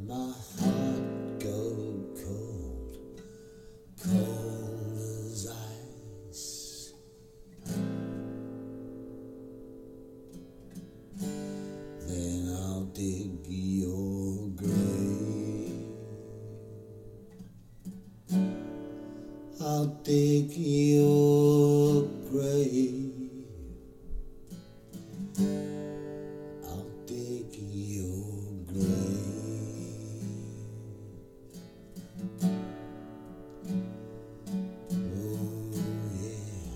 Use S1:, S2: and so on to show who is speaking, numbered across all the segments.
S1: my heart go cold, cold as ice. Then I'll dig your grave. I'll dig your grave. I'll dig your grave. Oh yeah.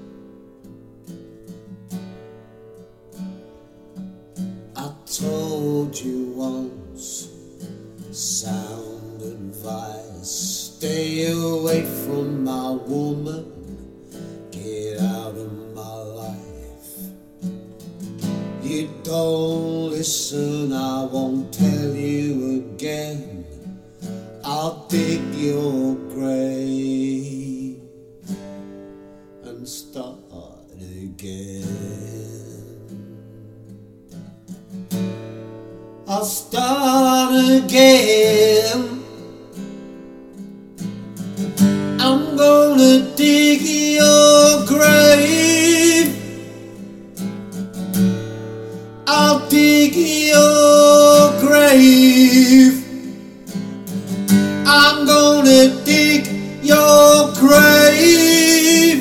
S1: I told you once, sound advice: stay away from my woman, get out of my life. You don't listen, I won't tell you again. I'll dig your grave and start again. I'll start again. I'm gonna dig your grave. I'll dig your grave. I'm gonna dig your grave.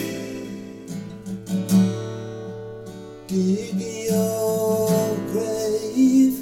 S1: Dig your grave.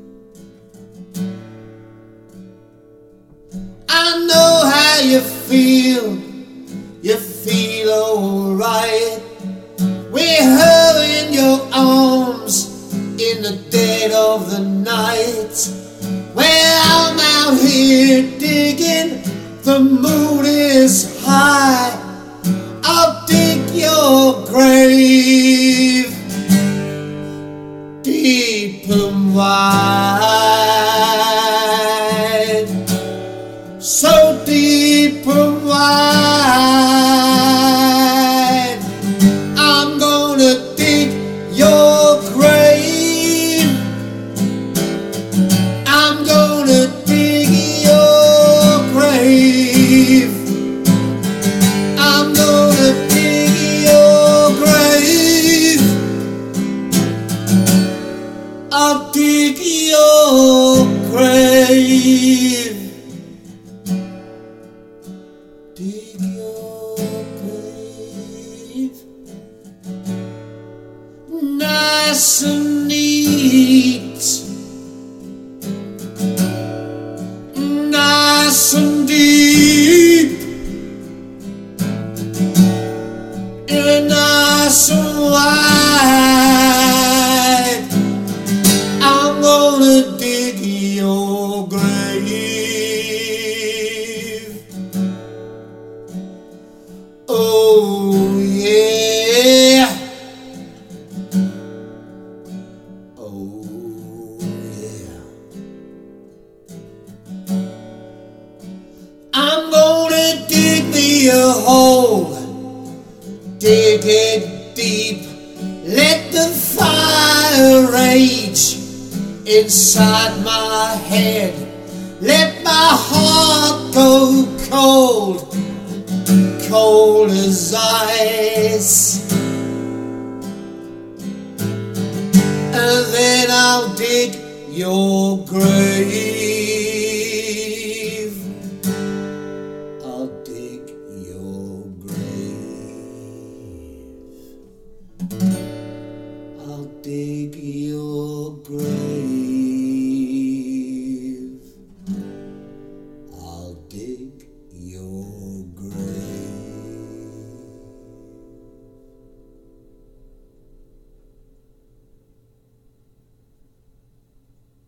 S1: I know how you feel. You feel alright. We're her in your arms in the dead of the night. Well, I'm out here digging, the moon is high. I'll dig your grave deep and wide, so deep and wide. I'm gonna dig your grave. I'm gonna dig your grave. I'm gonna dig your grave. I'll dig your grave. Dig your grave. Nice and neat, nice and deep, and nice and wide. I'm gonna dig your grave. Oh yeah. Oh yeah. I'm gonna dig me a hole, dig it deep, let the fire rage inside my head, let my heart go cold, cold as ice. And then I'll dig your grave.